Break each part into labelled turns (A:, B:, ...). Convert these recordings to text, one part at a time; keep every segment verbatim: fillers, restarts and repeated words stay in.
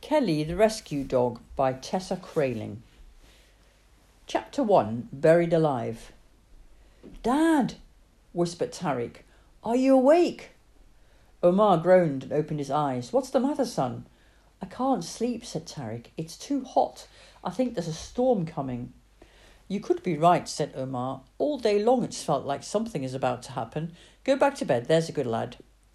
A: Kelly the Rescue Dog by Tessa Kraling. Chapter one. Buried Alive. "Dad," whispered Tariq, "are you awake?" Omar groaned and opened his eyes. "What's the matter, son?" "I can't sleep," said Tariq. "It's too hot. I think there's a storm coming." "You could be right," said Omar. "All day long it's felt like something is about to happen. Go back to bed, there's a good lad."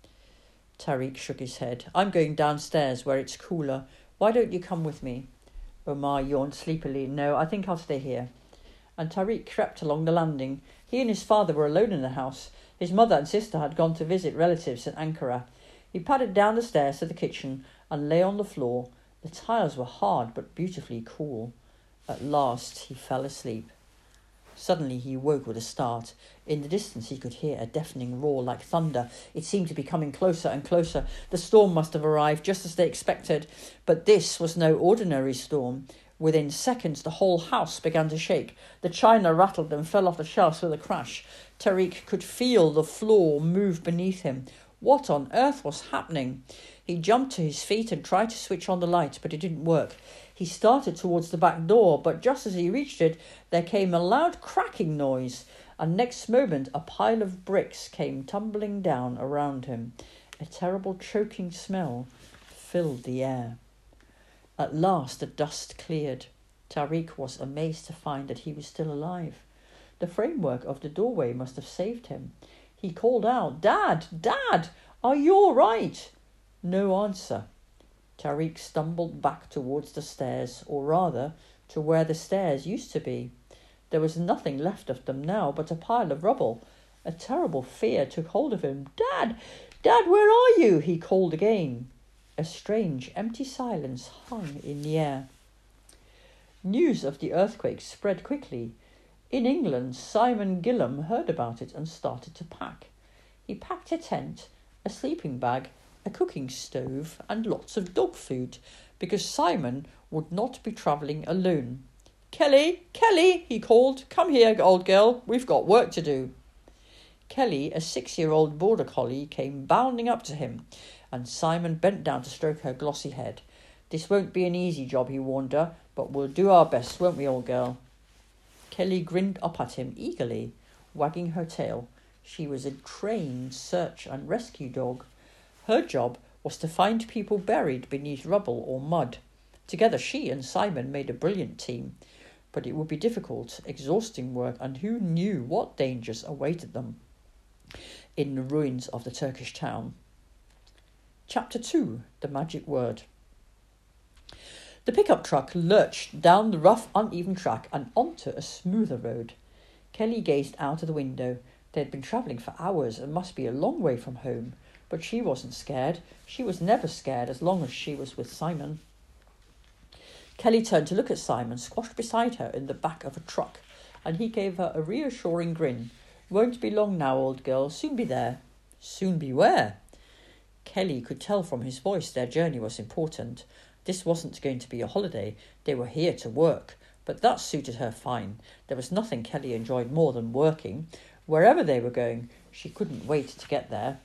A: Tariq shook his head. "I'm going downstairs where it's cooler. Why don't you come with me?" Omar yawned sleepily. "No, I think I'll stay here." And Tariq crept along the landing. He and his father were alone in the house. His mother and sister had gone to visit relatives in Ankara. He padded down the stairs to the kitchen and lay on the floor. The tiles were hard but beautifully cool. At last he fell asleep. Suddenly he woke with a start. In the distance he could hear a deafening roar like thunder. It seemed to be coming closer and closer. The storm must have arrived just as they expected. But this was no ordinary storm. Within seconds the whole house began to shake. The china rattled and fell off the shelves with a crash. Tariq could feel the floor move beneath him. What on earth was happening? He jumped to his feet and tried to switch on the light, but it didn't work. He started towards the back door, but just as he reached it, there came a loud cracking noise, and next moment a pile of bricks came tumbling down around him. A terrible choking smell filled the air. At last the dust cleared. Tariq was amazed to find that he was still alive. The framework of the doorway must have saved him. He called out, "Dad! Dad! Are you all right?" No answer. Tariq stumbled back towards the stairs, or rather, to where the stairs used to be. There was nothing left of them now but a pile of rubble. A terrible fear took hold of him. "Dad! Dad, where are you?" he called again. A strange, empty silence hung in the air. News of the earthquake spread quickly. In England, Simon Gillam heard about it and started to pack. He packed a tent, a sleeping bag, a cooking stove, and lots of dog food, because Simon would not be travelling alone. "Kelly, Kelly," he called, "come here, old girl, we've got work to do." Kelly, a six-year-old border collie, came bounding up to him, and Simon bent down to stroke her glossy head. "This won't be an easy job," he warned her, "but we'll do our best, won't we, old girl?" Kelly grinned up at him eagerly, wagging her tail. She was a trained search and rescue dog. Her job was to find people buried beneath rubble or mud. Together she and Simon made a brilliant team. But it would be difficult, exhausting work, and who knew what dangers awaited them in the ruins of the Turkish town. Chapter two. The Magic Word. The pickup truck lurched down the rough, uneven track and onto a smoother road. Kelly gazed out of the window. They had been travelling for hours and must be a long way from home. But she wasn't scared. She was never scared as long as she was with Simon. Kelly turned to look at Simon, squashed beside her in the back of a truck, and he gave her a reassuring grin. "Won't be long now, old girl. Soon be there." "Soon be where?" Kelly could tell from his voice their journey was important. This wasn't going to be a holiday. They were here to work. But that suited her fine. There was nothing Kelly enjoyed more than working. Wherever they were going, she couldn't wait to get there.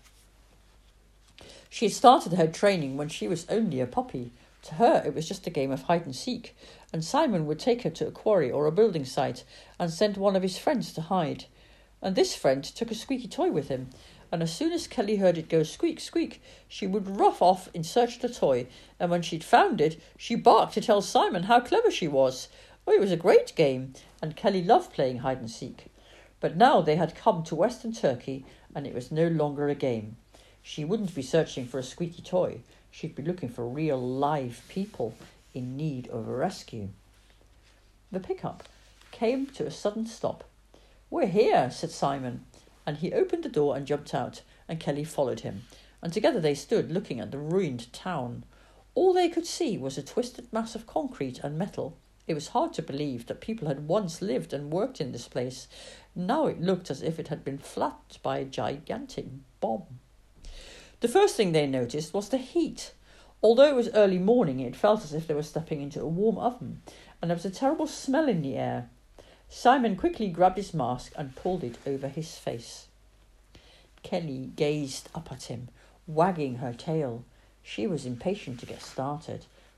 A: She had started her training when she was only a puppy. To her, it was just a game of hide-and-seek, and Simon would take her to a quarry or a building site and send one of his friends to hide. And this friend took a squeaky toy with him, and as soon as Kelly heard it go squeak, squeak, she would ruff off in search of the toy, and when she'd found it, she barked to tell Simon how clever she was. Oh, it was a great game, and Kelly loved playing hide-and-seek. But now they had come to Western Turkey, and it was no longer a game. She wouldn't be searching for a squeaky toy. She'd be looking for real, live people in need of a rescue. The pickup came to a sudden stop. "We're here," said Simon, and he opened the door and jumped out, and Kelly followed him, and together they stood looking at the ruined town. All they could see was a twisted mass of concrete and metal. It was hard to believe that people had once lived and worked in this place. Now it looked as if it had been flattened by a gigantic bomb. The first thing they noticed was the heat. Although it was early morning, it felt as if they were stepping into a warm oven, and there was a terrible smell in the air. Simon quickly grabbed his mask and pulled it over his face. Kelly gazed up at him, wagging her tail. She was impatient to get started.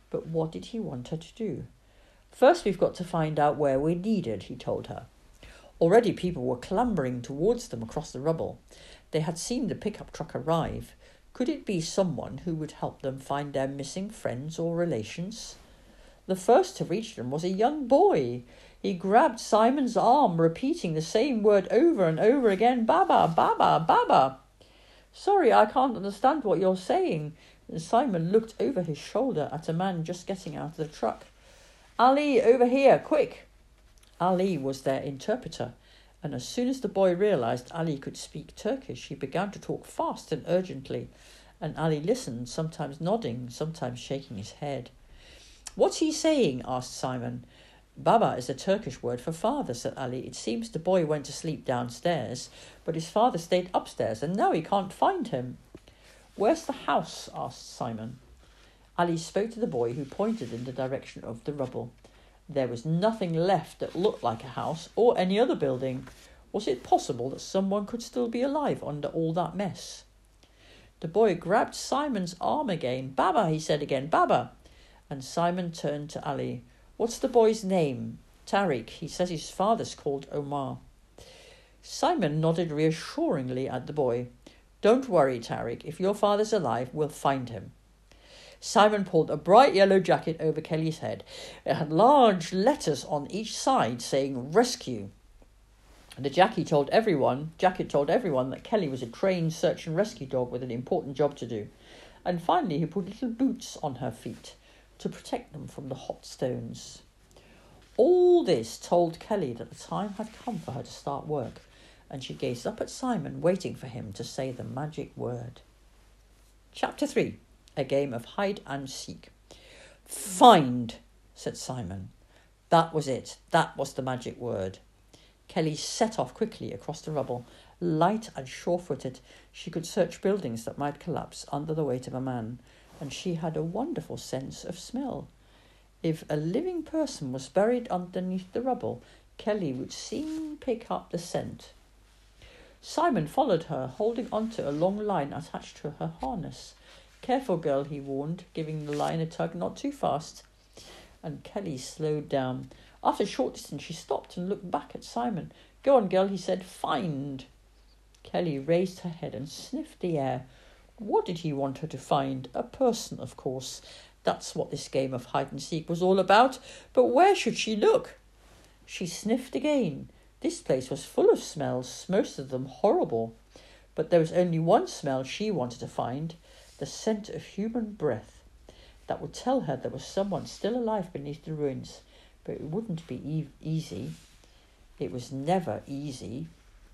A: But what did he want her to do? First, we've got to find out where we're needed, he told her. Already people were clambering towards them across the rubble. They had seen the pickup truck arrive. Could it be someone who would help them find their missing friends or relations? The first to reach them was a young boy. He grabbed Simon's arm, repeating the same word over and over again, Baba, Baba, Baba. Sorry, I can't understand what you're saying. And Simon looked over his shoulder at a man just getting out of the truck. Ali, over here, quick. Ali was their interpreter, and as soon as the boy realised Ali could speak Turkish, he began to talk fast and urgently, and Ali listened, sometimes nodding, sometimes shaking his head. What's he saying? Asked Simon. Baba is a Turkish word for father, said Ali. It seems the boy went to sleep downstairs, but his father stayed upstairs, and now he can't find him. Where's the house? Asked Simon. Ali spoke to the boy, who pointed in the direction of the rubble. There was nothing left that looked like a house or any other building. Was it possible that someone could still be alive under all that mess? The boy grabbed Simon's arm again. Baba, he said again, Baba. And Simon turned to Ali. What's the boy's name? Tariq. He says his father's called Omar. Simon nodded reassuringly at the boy. Don't worry, Tariq. If your father's alive, we'll find him. Simon pulled a bright yellow jacket over Kelly's head. It had large letters on each side saying rescue. The jacket told everyone, jacket told everyone that Kelly was a trained search and rescue dog with an important job to do. And finally he put little boots on her feet to protect them from the hot stones. All this told Kelly that the time had come for her to start work, and she gazed up at Simon, waiting for him to say the magic word. Chapter three. A game of hide and seek. Find, said Simon. That was it. That was the magic word. Kelly set off quickly across the rubble. Light and sure-footed, she could search buildings that might collapse under the weight of a man, and she had a wonderful sense of smell. If a living person was buried underneath the rubble, Kelly would soon pick up the scent. Simon followed her, holding onto a long line attached to her harness. Careful, girl, he warned, giving the line a tug, not too fast. And Kelly slowed down. After a short distance, she stopped and looked back at Simon. Go on, girl, he said. Find. Kelly raised her head and sniffed the air. What did he want her to find? A person, of course. That's what this game of hide-and-seek was all about. But where should she look? She sniffed again. This place was full of smells, most of them horrible. But there was only one smell she wanted to find. The scent of human breath. That would tell her there was someone still alive beneath the ruins, but it wouldn't be e- easy. It was never easy.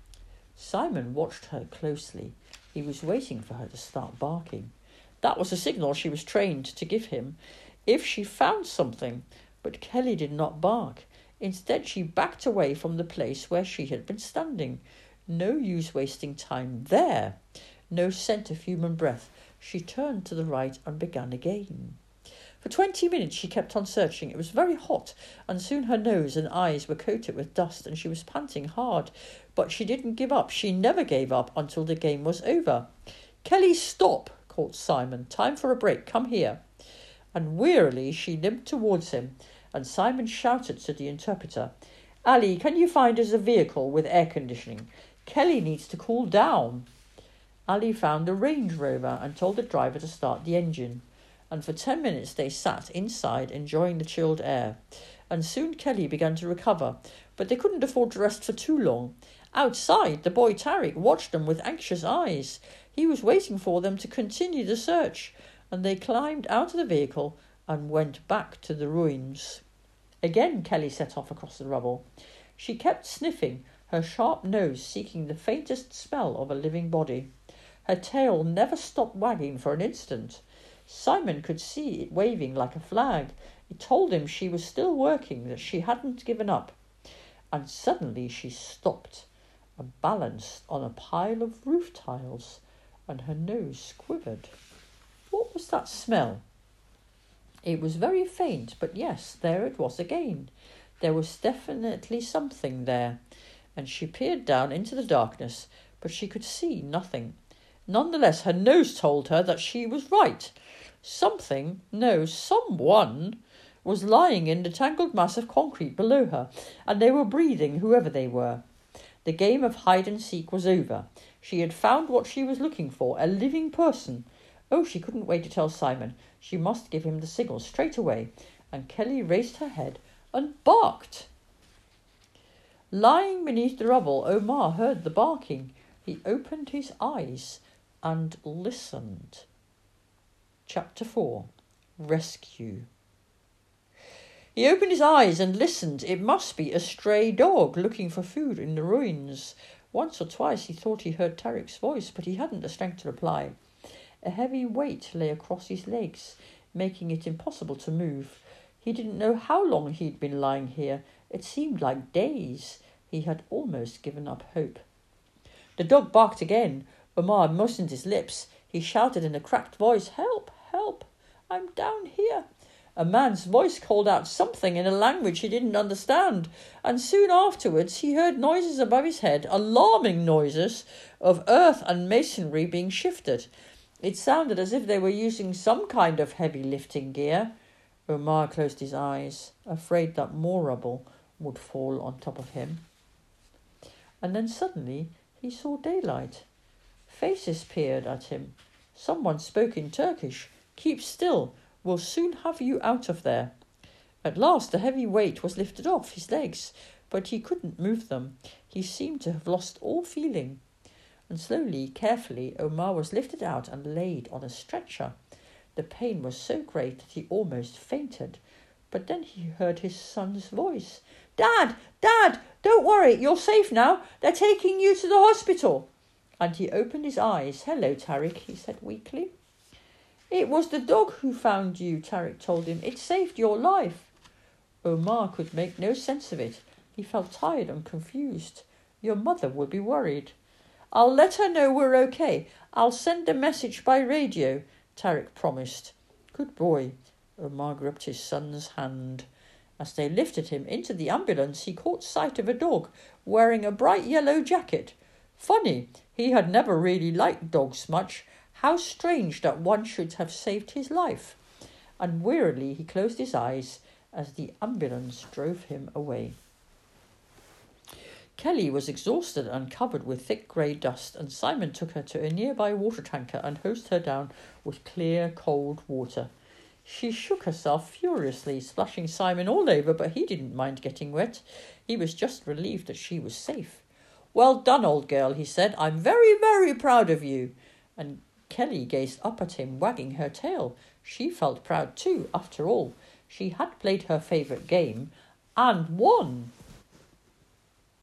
A: Simon watched her closely. He was waiting for her to start barking. That was a signal she was trained to give him if she found something, but Kelly did not bark. Instead, she backed away from the place where she had been standing. No use wasting time there. No scent of human breath. She turned to the right and began again. For twenty minutes she kept on searching. It was very hot, and soon her nose and eyes were coated with dust, and she was panting hard. But she didn't give up. She never gave up until the game was over. Kelly, stop, called Simon. Time for a break. Come here. And wearily she limped towards him, and Simon shouted to the interpreter, Ali, can you find us a vehicle with air conditioning? Kelly needs to cool down. Ali found a Range Rover and told the driver to start the engine, and for ten minutes they sat inside enjoying the chilled air, and soon Kelly began to recover, but they couldn't afford to rest for too long. Outside, the boy Tariq watched them with anxious eyes. He was waiting for them to continue the search, and they climbed out of the vehicle and went back to the ruins. Again Kelly set off across the rubble. She kept sniffing, her sharp nose seeking the faintest smell of a living body. Her tail never stopped wagging for an instant. Simon could see it waving like a flag. It told him she was still working, that she hadn't given up. And suddenly she stopped and balanced on a pile of roof tiles, and her nose quivered. What was that smell? It was very faint, but yes, there it was again. There was definitely something there, and she peered down into the darkness, but she could see nothing. Nonetheless, her nose told her that she was right. Something, no, someone, was lying in the tangled mass of concrete below her, and they were breathing, whoever they were. The game of hide-and-seek was over. She had found what she was looking for, a living person. Oh, she couldn't wait to tell Simon. She must give him the signal straight away. And Kelly raised her head and barked. Lying beneath the rubble, Omar heard the barking. He opened his eyes and listened. Chapter four. Rescue. He opened his eyes and listened. It must be a stray dog looking for food in the ruins. Once or twice he thought he heard Tarek's voice, but he hadn't the strength to reply. A heavy weight lay across his legs, making it impossible to move. He didn't know how long he'd been lying here. It seemed like days. He had almost given up hope. The dog barked again. Omar moistened his lips. He shouted in a cracked voice, "Help! Help! I'm down here!" A man's voice called out something in a language he didn't understand, and soon afterwards he heard noises above his head, alarming noises of earth and masonry being shifted. It sounded as if they were using some kind of heavy lifting gear. Omar closed his eyes, afraid that more rubble would fall on top of him. And then suddenly he saw daylight. Faces peered at him. Someone spoke in Turkish. "Keep still. We'll soon have you out of there." At last the heavy weight was lifted off his legs, but he couldn't move them. He seemed to have lost all feeling. And slowly, carefully, Omar was lifted out and laid on a stretcher. The pain was so great that he almost fainted. But then he heard his son's voice. "Dad! Dad! Don't worry, you're safe now. They're taking you to the hospital." And he opened his eyes. "Hello, Tarik," he said weakly. "It was the dog who found you," Tarik told him. "It saved your life." Omar could make no sense of it. He felt tired and confused. "Your mother will be worried." "I'll let her know we're okay. I'll send a message by radio," Tarik promised. "Good boy." Omar gripped his son's hand. As they lifted him into the ambulance, he caught sight of a dog wearing a bright yellow jacket. Funny, he had never really liked dogs much. How strange that one should have saved his life. And wearily he closed his eyes as the ambulance drove him away. Kelly was exhausted and covered with thick grey dust, and Simon took her to a nearby water tanker and hosed her down with clear, cold water. She shook herself furiously, splashing Simon all over, but he didn't mind getting wet. He was just relieved that she was safe. "Well done, old girl," he said. "I'm very, very proud of you." And Kelly gazed up at him, wagging her tail. She felt proud too, after all. She had played her favourite game and won.